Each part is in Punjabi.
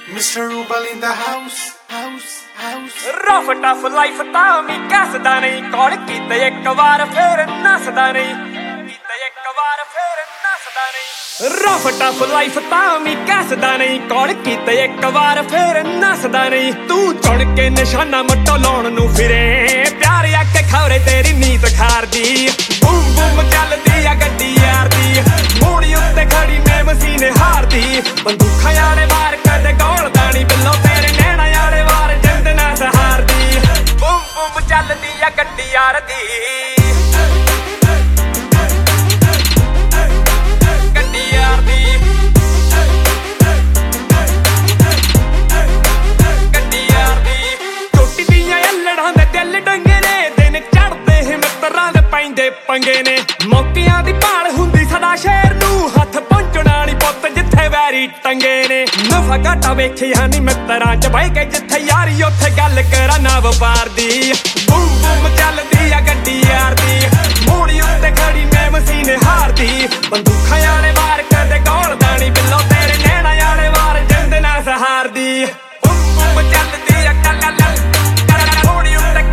Mr. Rubal in the house. Rough tough life ਤਾਂ ਵੀ ਕੱਸਦਾ ਨਹੀਂ ਕੌਣ ਕੀਤੇ ਇੱਕ ਵਾਰ ਫੇਰ ਨੱਸਦਾ ਨਹੀਂ Rough tough life ਤਾਂ ਵੀ ਕੱਸਦਾ ਨਹੀਂ ਕੌਣ ਕੀਤੇ ਇੱਕ ਵਾਰ ਫੇਰ ਨੱਸਦਾ ਨਹੀਂ ਤੂੰ ਚੁਣ ਕੇ ਨਿਸ਼ਾਨਾ ਮੱਟੋ ਲਾਉਣ ਨੂੰ ਫਿਰੇ ਪਿਆਰ ਆ ਕੇ ਖੌਰੇ ਤੇਰੀ ਨੀਤ ਖਾਰਦੀ ਬੂਮ ਬੂਮ ਚੱਲਦੀ ਆ ਗੱਡੀ ਯਾਰ ਦੀ ਮੋੜੀ ਉੱਤੇ ਖੜੀ ਮੈਂ ਮਸੀਨੇ ਹਾਰਦੀ ਬੰਦੂਕਾਂ ਵਾਲੇ ਵਾਰ ਕਦੇ ਗੋਲਦਾ ਨਹੀਂ ਬਿੱਲੋ ਤੇਰੇ ਨੈਣਾ ਵਾਲੇ ਵਾਰ ਜਿੰਦ ਨਾ ਸਹਾਰਦੀ ਬੂਮ ਬੂਮ ਚੱਲਦੀ ਆ ਗੱਡੀ ਯਾਰ ਦੀ ਪੰਗੇ ਨੇ ਮੌਕਿਆਂ ਦੀ ਭਾਲ ਹੁੰਦੀ ਸਦਾ ਸ਼ੇਰ ਨੂੰ ਹੱਥ ਪਹੁੰਚਣ ਵਾਲੀ ਪੁੱਤ ਜਿੱਥੇ ਵੈਰੀ ਟੰਗੇ ਨੇ ਨਫਾ ਘਾਟਾ ਵੇਖਿਆ ਨੀ ਮਿੱਤਰਾਂ ਚ ਬਹਿ ਕੇ ਜਿੱਥੇ ਯਾਰੀ ਉੱਥੇ ਗੱਲ ਕਰਾਂ ਨਾ ਵਪਾਰ ਦੀ ਬੂਮ ਬੂਮ ਚੱਲਦੀ ਆ ਗੱਡੀ ਯਾਰ ਦੀ ਮੋੜੀ ਉੱਤੇ ਖੜੀ ਮੈਂ ਮਸੀਨੇ ਹਾਰਦੀ ਬੰਦੂਕਾਂ ਵਾਲੇ ਵਾਰ ਕਦੇ ਗੋਲਦਾ ਨੀ ਬਿੱਲੋ ਤੇਰੇ ਨੈਣਾ ਵਾਲੇ ਵਾਰ ਜਿੰਦ ਨਾ ਸਹਾਰਦੀ ਬੂਮ ਬੂਮ ਚੱਲਦੀ ਆ ਮੋੜੀ ਉੱਤੇ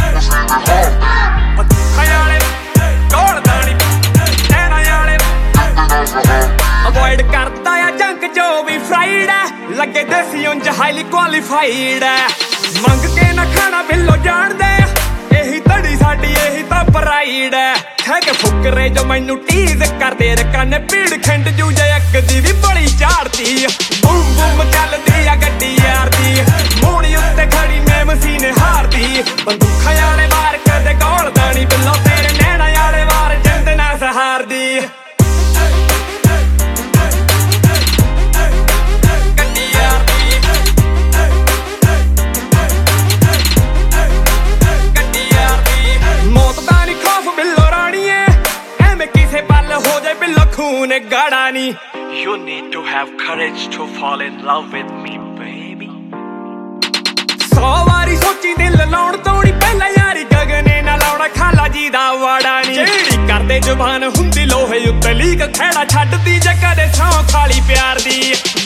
Avoid ਕਰਦਾ ਆ ਜੰਕ ਜੋ ਵੀ ਫਰਾਈਡ ਹੈ ਲੱਗੇ ਦੇਸੀ ਉਂਝ ਹਾਈਲੀ ਕੁਆਲੀਫਾਈਡ ਹੈ ਮੰਗ ਕੇ ਨਾ ਖਾਣਾ ਬਿੱਲੋ ਜਾਣਦੇ ਇਹੀ ਧੜੀ ਸਾਡੀ ਇਹੀ ਤਾਂ ਪ੍ਰਾਈਡ ਹੈ ਕਹਿ ਕੇ ਫੁਕਰੇ ਜੋ ਮੈਨੂੰ ਟੀਜ਼ ਕਰਦੇ ਰਕਾਨੇ ਪੀੜ ਖੰਡ ਜੂ ਜੇ ਇੱਕ ਦੀ ਵੀ ਬੜੀ ਝਾੜਦੀ ਬੂਮ ਬੂਮ ਚੱਲਦੀ ਆ ਗੱਡੀ ਯਾਰ ਦੀ ਮੋੜੀ ਉੱਤੇ ਖੜੀ ਮੈਂ ਮਸੀਨੇ ਹਾਰਦੀ ਬੰਦੂਕਾਂ ਵਾਲੇ ਵਾਰ ਕਦੇ ਗੋਲਦਾ ਨਹੀਂ ਬਿੱਲੋ ਤੇਰੇ ਨੈਣਾ ਵਾਲੇ ਵਾਰ ਜਿੰਦ ਨਾ ਸਹਾਰਦੀ ਗਾੜਾ ਨੀ You need to have courage to fall in love with me, baby 100 ਵਾਰੀ ਸੋਚੀ ਦਿਲ ਲਾਉਣ ਤੋਂ ਨੀ ਪਹਿਲਾਂ ਯਾਰੀ ਗਗਨੇ ਨਾ ਲਾਉਣਾ ਖਾਲਾ ਜੀ ਦਾ ਵਾੜਾ ਨੀ ਜਿਹੜੀ ਕਰਦੇ ਜ਼ੁਬਾਨ ਹੁੰਦੀ ਲੋਹੇ ਉੱਤੇ ਲੀਕ ਖੇੜਾ ਛੱਡਦੀ ਜੇ ਕਦੇ ਸੌਂ ਖਾਲੀ ਪਿਆਰ ਦੀ